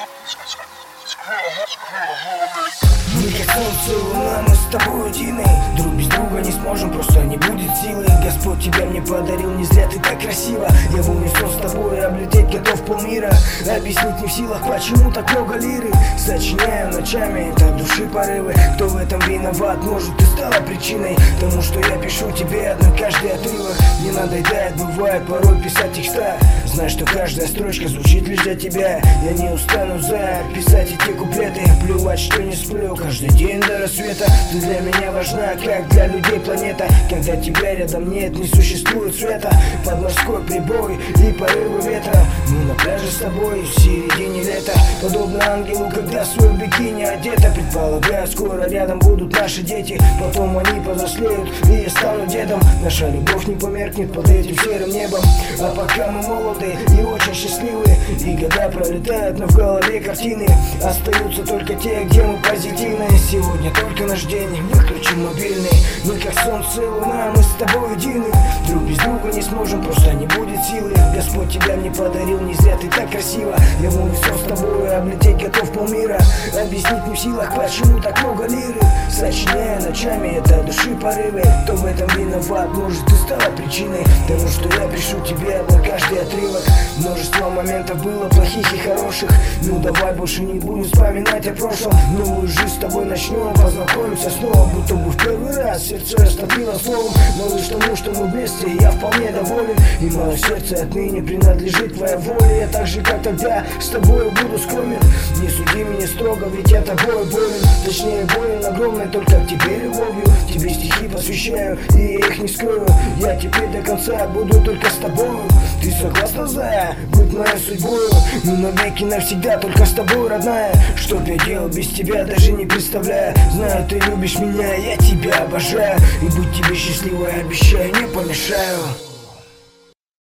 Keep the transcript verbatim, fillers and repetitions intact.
Мы как солнце и луна, мы с тобой едины. Друг без друга не сможем, просто не будет силы. Господь тебя мне подарил, не зря ты так красиво. Я в унисон с тобой, облететь готов полмира. Объяснить не в силах, почему так много лиры. Сочиняю ночами, это души порывы. Кто в этом виноват, может ты стала причиной тому, что я пишу тебе одно каждый отрывок. Не надоедает, бывает порой писать текста. Знай, что каждая строчка звучит лишь для тебя. Я не устану записать эти куплеты. Плевать, что не сплю, каждый день до рассвета. Ты для меня важна, как для людей планета. Когда тебя рядом нет, не существует света. Под морской прибой и порывы ветра. Мы на пляже с тобой в середине лета. Подобно ангелу, когда в свой бикини одета. Предполагаю, скоро рядом будут наши дети. Потом они повзрослеют, и я стану дедом. Наша любовь не померкнет под этим серым небом. А пока мы молоды и очень счастливы, и года пролетают, но в голове картины остаются только те, где мы позитивны. Сегодня только наш день, выключим мобильный. Мы как солнце и луна, мы с тобой едины. Друг без друга не сможем, просто не будет силы. Господь тебя мне подарил, не зря ты так красиво. Я в унисон с тобой, облететь готов полмира. Объяснить не в силах, почему так много лиры. Сочиняю ночами, это души порывы. Кто в этом виноват, может ты стала причиной того, что я пишу тебе на каждый отрывок. Множество моментов было плохих и хороших. Ну давай больше не будем вспоминать о прошлом. Новую жизнь с тобой начнем, познакомимся снова. Будто бы в первый раз сердце растопило словом. Но лишь тому, что мы вместе, я вполне доволен. И мое сердце отныне принадлежит твоей воле. Я так же, как тогда, с тобой буду скромен. Не суди меня строго, ведь я тобой болен. Точнее болен огромной только к тебе любовью. Тебе стихи посвящаю, и я их не скрою. Я теперь до конца буду только с тобою. Ты согласна, Зая, быть моей судьбою? Мы навеки навсегда только с тобой, родная. Что б я делал без тебя, даже не представляю. Знаю, ты любишь меня, я тебя обожаю. И быть тебе счастливой, обещаю, не помешаю.